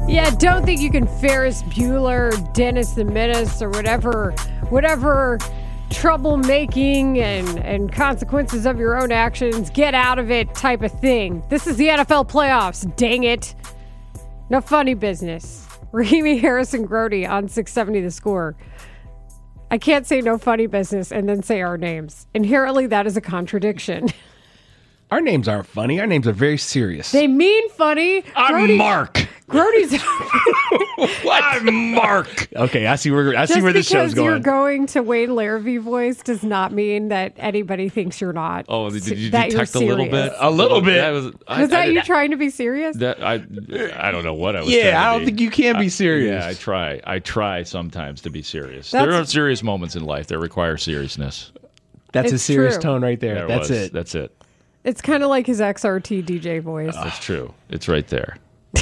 Yeah, don't think you can Ferris Bueller, Dennis the Menace, or whatever troublemaking and consequences of your own actions, get out of it type of thing. This is the NFL playoffs, dang it. No funny business. Rahimi Harrison Grody on 670 The Score. I can't say no funny business and then say our names. Inherently, that is a contradiction. Our names aren't funny. Our names are very serious. They mean funny. I'm Mark. Grody's. What? I'm Mark. Okay, I see where this show's going. Just because you're going to Wayne Larrivee voice does not mean that anybody thinks you're not. Oh, did you that detect a little bit? A little bit. Was that you trying to be serious? I don't know what I was. Yeah, I don't think you can be serious. Yeah, I try sometimes to be serious. There are serious moments in life that require seriousness. That's a serious true. tone right there. That's it. That's it. It's kind of like his XRT DJ voice. That's true. It's right there.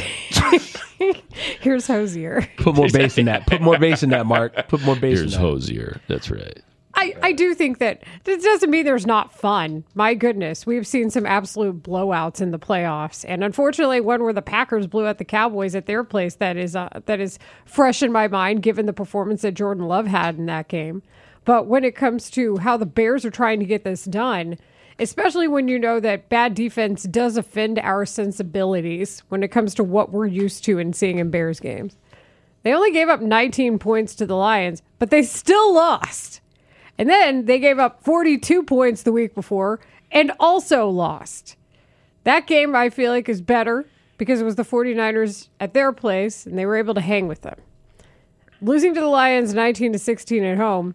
Here's Hosier. Put more bass in that. Put more bass in that, Mark. Put more bass in that. Here's Hosier. That's right. I do think that this doesn't mean there's not fun. My goodness, we've seen some absolute blowouts in the playoffs, and unfortunately, one where the Packers blew out the Cowboys at their place that is fresh in my mind, given the performance that Jordan Love had in that game. But when it comes to how the Bears are trying to get this done, especially when you know that bad defense does offend our sensibilities when it comes to what we're used to and seeing in Bears games. They only gave up 19 points to the Lions, but they still lost. And then they gave up 42 points the week before and also lost. That game, I feel like, is better because it was the 49ers at their place and they were able to hang with them. Losing to the Lions 19-16 at home,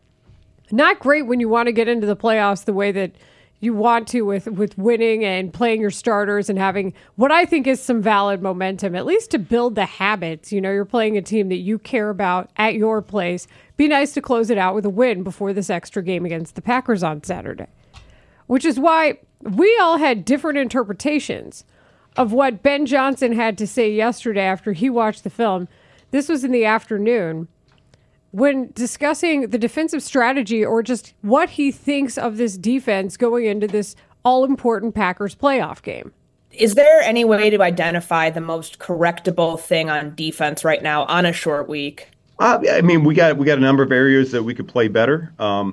not great when you want to get into the playoffs the way that you want to with winning and playing your starters and having what I think is some valid momentum, at least to build the habits. You know, you're playing a team that you care about at your place. Be nice to close it out with a win before this extra game against the Packers on Saturday, which is why we all had different interpretations of what Ben Johnson had to say yesterday after he watched the film. This was in the afternoon. When discussing the defensive strategy or just what he thinks of this defense going into this all-important Packers playoff game. Is there any way to identify the most correctable thing on defense right now on a short week? I mean, we got a number of areas that we could play better.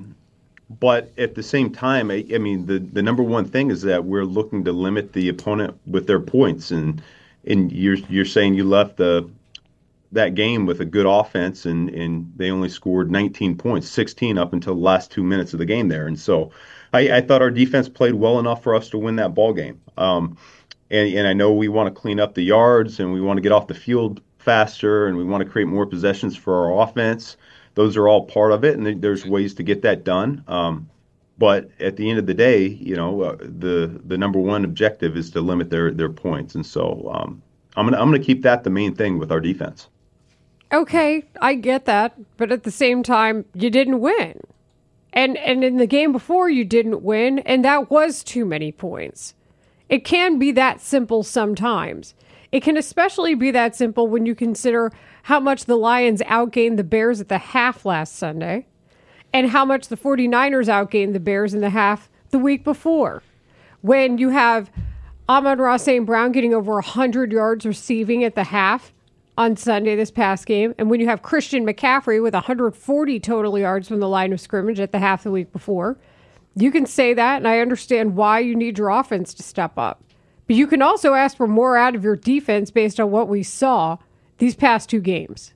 But at the same time, I mean, the number one thing is that we're looking to limit the opponent with their points. And you're saying you left that game with a good offense, and they only scored 19 points, 16 up until the last 2 minutes of the game there. And so I thought our defense played well enough for us to win that ball game. And I know we want to clean up the yards, and we want to get off the field faster, and we want to create more possessions for our offense. Those are all part of it, and there's ways to get that done. But at the end of the day, you know, the number one objective is to limit their points. And so I'm gonna keep that the main thing with our defense. Okay, I get that, but at the same time, you didn't win. And in the game before, you didn't win, and that was too many points. It can be that simple sometimes. It can especially be that simple when you consider how much the Lions outgained the Bears at the half last Sunday, and how much the 49ers outgained the Bears in the half the week before. When you have Amon-Ra St. Brown getting over 100 yards receiving at the half on Sunday this past game, and when you have Christian McCaffrey with 140 total yards from the line of scrimmage at the half the week before, you can say that, and I understand why you need your offense to step up. But you can also ask for more out of your defense based on what we saw these past two games.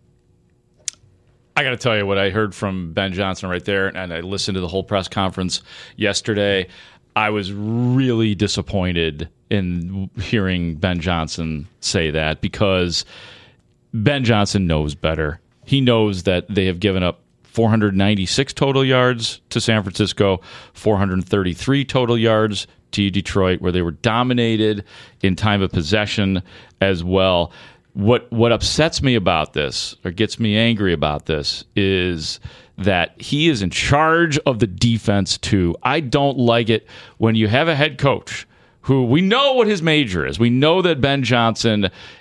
I got to tell you what I heard from Ben Johnson right there, and I listened to the whole press conference yesterday. I was really disappointed in hearing Ben Johnson say that because Ben Johnson knows better. He knows that they have given up 496 total yards to San Francisco, 433 total yards to Detroit, where they were dominated in time of possession as well. What upsets me about this, or gets me angry about this, is that he is in charge of the defense too. I don't like it when you have a head coach who we know what his major is. We know that Ben Johnson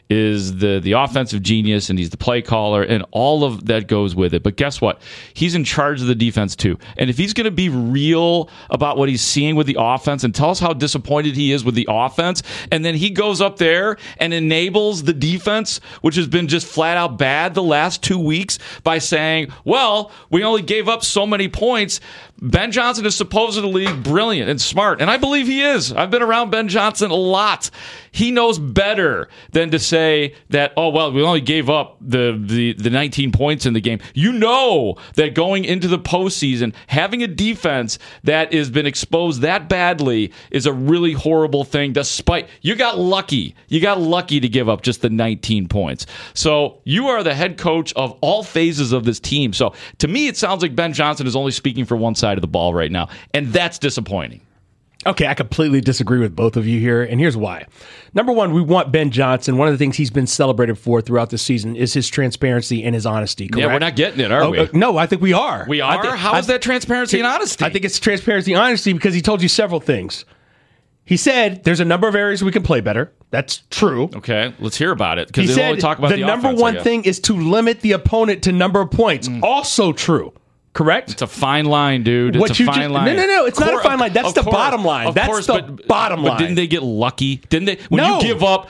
is the offensive genius, and he's the play caller, and all of that goes with it. But guess what? He's in charge of the defense too. And if he's going to be real about what he's seeing with the offense and tell us how disappointed he is with the offense, and then he goes up there and enables the defense, which has been just flat out bad the last 2 weeks, by saying, well, we only gave up so many points. Ben Johnson is supposedly brilliant and smart, and I believe he is. I've been around Ben Johnson a lot. He knows better than to say that, oh, well, we only gave up the 19 points in the game. You know that going into the postseason, having a defense that has been exposed that badly is a really horrible thing, despite you got lucky. You got lucky to give up just the 19 points. So you are the head coach of all phases of this team. So to me, it sounds like Ben Johnson is only speaking for one side of the ball right now, and that's disappointing. Okay, I completely disagree with both of you here, and here's why. Number one, we want Ben Johnson. One of the things he's been celebrated for throughout the season is his transparency and his honesty, correct? Yeah, we're not getting it, are we? No, I think we are. We are? How is that transparency and honesty? I think it's transparency and honesty because he told you several things. He said there's a number of areas we can play better. That's true. Okay, let's hear about it. He Because they said only talk about the number offense, one thing is to limit the opponent to number of points. Also true. Correct? It's a fine line, dude. It's a fine line. No. It's not a fine line. That's the bottom line. That's the bottom line. But didn't they get lucky? Didn't they? When you give up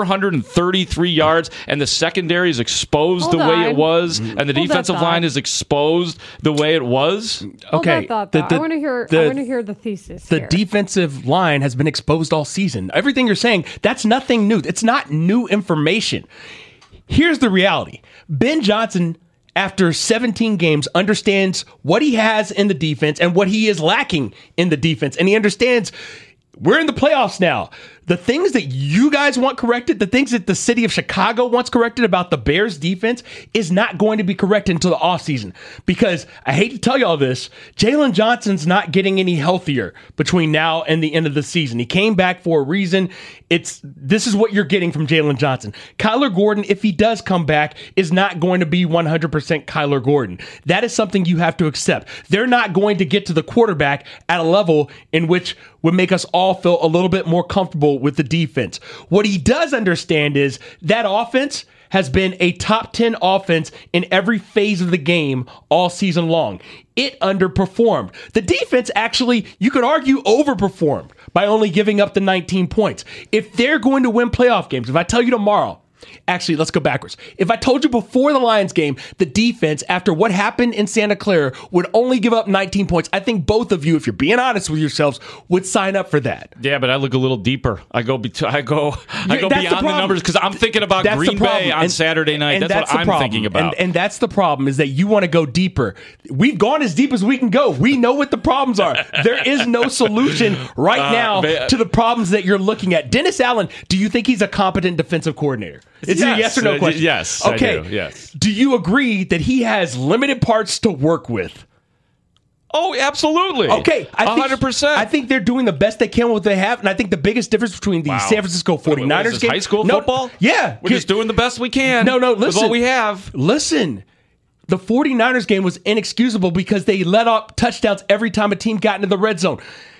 433 yards and the secondary is exposed the way it was, and the defensive line is exposed the way it was? Okay. I want to hear the thesis. The defensive line has been exposed all season. Everything you're saying, that's nothing new. It's not new information. Here's the reality. Ben Johnson, after 17 games, understands what he has in the defense and what he is lacking in the defense. And he understands we're in the playoffs now. The things that you guys want corrected, the things that the city of Chicago wants corrected about the Bears defense is not going to be corrected until the offseason. Because I hate to tell you all this, Jalen Johnson's not getting any healthier between now and the end of the season. He came back for a reason. This is what you're getting from Jalen Johnson. Kyler Gordon, if he does come back, is not going to be 100% Kyler Gordon. That is something you have to accept. They're not going to get to the quarterback at a level in which would make us all feel a little bit more comfortable with the defense. What he does understand is that offense has been a top 10 offense in every phase of the game all season long. It underperformed. The defense actually, you could argue, overperformed by only giving up the 19 points. If they're going to win playoff games, if I tell you tomorrow, actually, let's go backwards. If I told you before the Lions game, the defense, after what happened in Santa Clara, would only give up 19 points, I think both of you, if you're being honest with yourselves, would sign up for that. Yeah, but I look a little deeper. I go beyond the numbers because I'm thinking about Green Bay on Saturday night. That's what I'm thinking about. And that's the problem, is that you want to go deeper. We've gone as deep as we can go. We know what the problems are. There is no solution right now to the problems that you're looking at. Dennis Allen, do you think he's a competent defensive coordinator? It's a yes or no question. Yes. Okay. I do, yes. Do you agree that he has limited parts to work with? Oh, absolutely. Okay. 100%. I think they're doing the best they can with what they have. And I think the biggest difference between the San Francisco 49ers game. High school football? Yeah. We're just doing the best we can. No, listen. With what we have. Listen. The 49ers game was inexcusable because they let up touchdowns every time a team got into the red zone.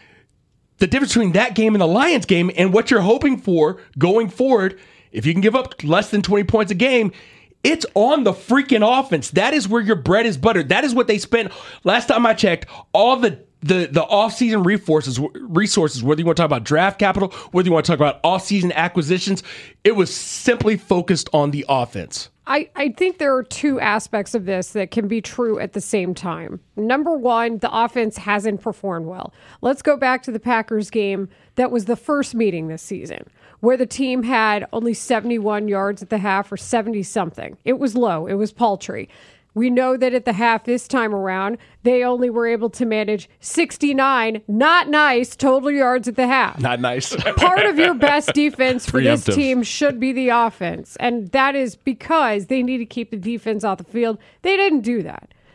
The difference between that game and the Lions game and what you're hoping for going forward, if you can give up less than 20 points a game, it's on the freaking offense. That is where your bread is buttered. That is what they spent. Last time I checked, all the off-season resources, whether you want to talk about draft capital, whether you want to talk about off-season acquisitions, it was simply focused on the offense. I think there are two aspects of this that can be true at the same time. Number one, the offense hasn't performed well. Let's go back to the Packers game. That was the first meeting this season where the team had only 71 yards at the half or 70-something. It was low. It was paltry. We know that at the half this time around, they only were able to manage 69, not nice, total yards at the half. Not nice. Part of your best defense for this team should be the offense. And that is because they need to keep the defense off the field. They didn't do that.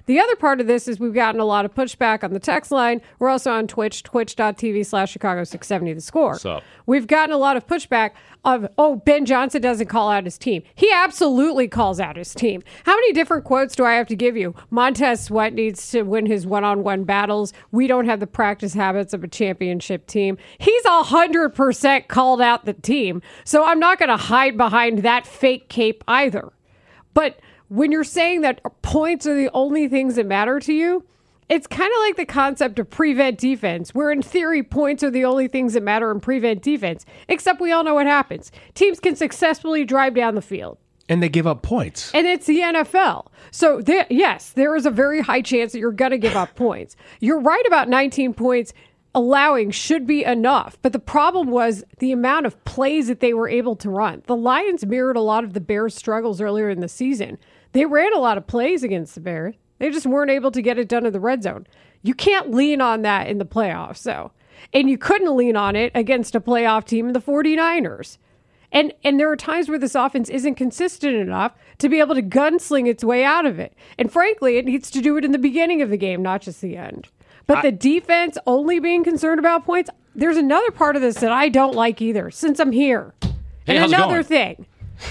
The other part of this is we've gotten a lot of pushback on the text line. We're also on Twitch, twitch.tv/Chicago670 The Score. What's up? We've gotten a lot of pushback of, Ben Johnson doesn't call out his team. He absolutely calls out his team. How many different quotes do I have to give you? Montez Sweat needs to win his one-on-one battles. We don't have the practice habits of a championship team. He's 100% called out the team. So I'm not going to hide behind that fake cape either. But when you're saying that points are the only things that matter to you, it's kind of like the concept of prevent defense, where in theory, points are the only things that matter in prevent defense, except we all know what happens. Teams can successfully drive down the field. And they give up points. And it's the NFL. So, yes, there is a very high chance that you're going to give up points. You're right about 19 points allowing should be enough. But the problem was the amount of plays that they were able to run. The Lions mirrored a lot of the Bears' struggles earlier in the season. They ran a lot of plays against the Bears. They just weren't able to get it done in the red zone. You can't lean on that in the playoffs, though. And you couldn't lean on it against a playoff team in the 49ers. And there are times where this offense isn't consistent enough to be able to gunsling its way out of it. And frankly, it needs to do it in the beginning of the game, not just the end. But the defense only being concerned about points, there's another part of this that I don't like either, since I'm here. Hey, and how's it another going? thing.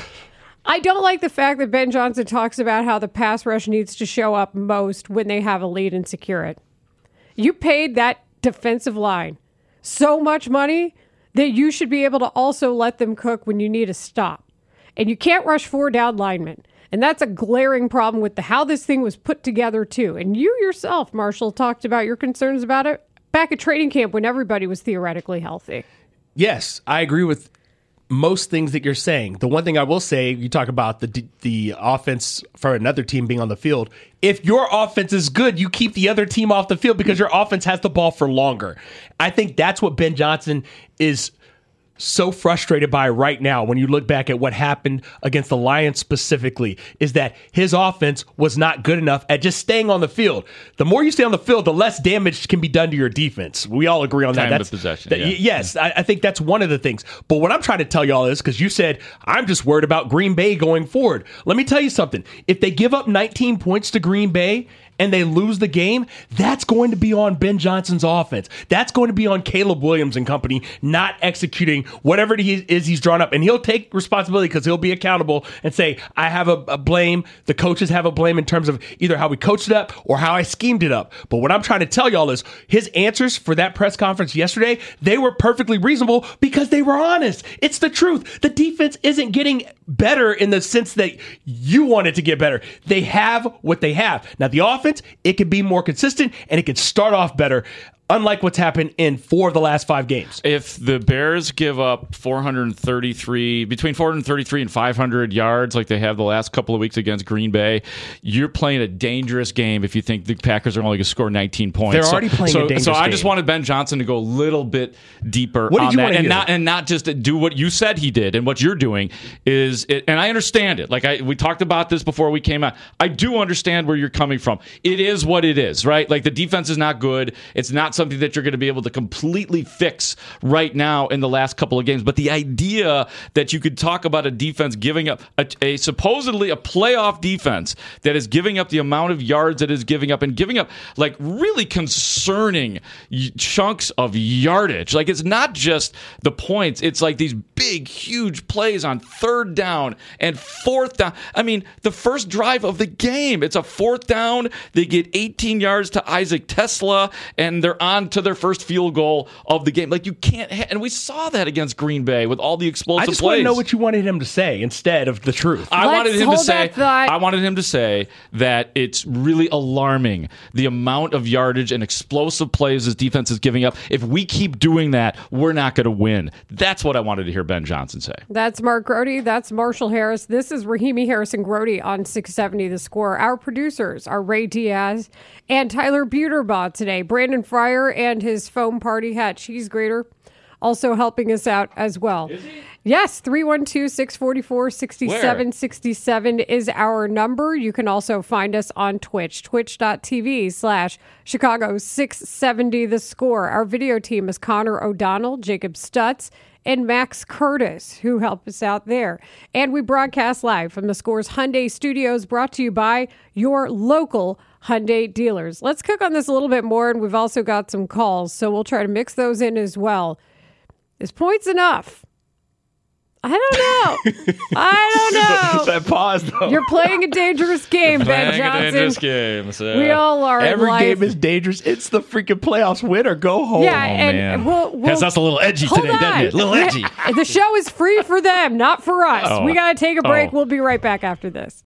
I don't like the fact that Ben Johnson talks about how the pass rush needs to show up most when they have a lead and secure it. You paid that defensive line so much money that you should be able to also let them cook when you need a stop. And you can't rush 4 down linemen. And that's a glaring problem with how this thing was put together, too. And you yourself, Marshall, talked about your concerns about it back at training camp when everybody was theoretically healthy. Yes, I agree with most things that you're saying. The one thing I will say, you talk about the offense for another team being on the field. If your offense is good, you keep the other team off the field because your offense has the ball for longer. I think that's what Ben Johnson is so frustrated by right now when you look back at what happened against the Lions specifically, is that his offense was not good enough at just staying on the field. The more you stay on the field, the less damage can be done to your defense. We all agree on that. Time of possession. Yes, I think that's one of the things. But what I'm trying to tell y'all is, because you said, I'm just worried about Green Bay going forward. Let me tell you something. If they give up 19 points to Green Bay and they lose the game, that's going to be on Ben Johnson's offense. That's going to be on Caleb Williams and company not executing whatever it is he's drawn up. And he'll take responsibility because he'll be accountable and say, I have a blame. The coaches have a blame in terms of either how we coached it up or how I schemed it up. But what I'm trying to tell y'all is his answers for that press conference yesterday, they were perfectly reasonable because they were honest. It's the truth. The defense isn't getting better in the sense that you want it to get better. They have what they have. Now, the offense, it can be more consistent and it can start off better, unlike what's happened in 4 of the last 5 games. If the Bears give up between 433 and 500 yards like they have the last couple of weeks against Green Bay, you're playing a dangerous game if you think the Packers are only going to score 19 points. They're already playing a dangerous game. So I just wanted Ben Johnson to go a little bit deeper What did on you that want to hear? and not just do what you said he did. And what you're doing is, and I understand it. Like we talked about this before we came out. I do understand where you're coming from. It is what it is, right? Like the defense is not good. It's not something that you're going to be able to completely fix right now in the last couple of games. But the idea that you could talk about a defense giving up a supposedly a playoff defense that is giving up the amount of yards that is giving up and giving up like really concerning chunks of yardage. Like it's not just the points. It's like these big, huge plays on 3rd down and 4th down. I mean, the first drive of the game, it's a 4th down. They get 18 yards to Isaac Tesla and they're on to their first field goal of the game. Like you can't, and we saw that against Green Bay with all the explosive I just plays. want to know what you wanted him to say instead of the truth. I Let's wanted him to hold say. that thought. I wanted him to say that it's really alarming the amount of yardage and explosive plays this defense is giving up. If we keep doing that, we're not going to win. That's what I wanted to hear Ben Johnson say. That's Mark Grody. That's Marshall Harris. This is Rahimi Harrison Grody on 670 The Score. Our producers are Ray Diaz and Tyler Buterbaugh today. Brandon Fryer and his foam party hat cheese grater also helping us out as well. Is he? Yes, 312-644-6767 is our number. You can also find us on Twitch, twitch.tv/Chicago670 The Score. Our video team is Connor O'Donnell, Jacob Stutz, and Max Curtis, who help us out there. And we broadcast live from the Score's Hyundai Studios, brought to you by your local Hyundai dealers. Let's cook on this a little bit more, and we've also got some calls, so we'll try to mix those in as well. Is points enough? I don't know. That pause, though. You're playing a dangerous game, Ben Playing a Johnson. dangerous game. So. We all are. in Every life. game is dangerous. It's the freaking playoffs. Win or go home. Yeah, man. and we'll Has us a little edgy hold today, on. doesn't it? A little edgy. The show is free for them, not for us. Oh. We got to take a break. Oh. We'll be right back after this.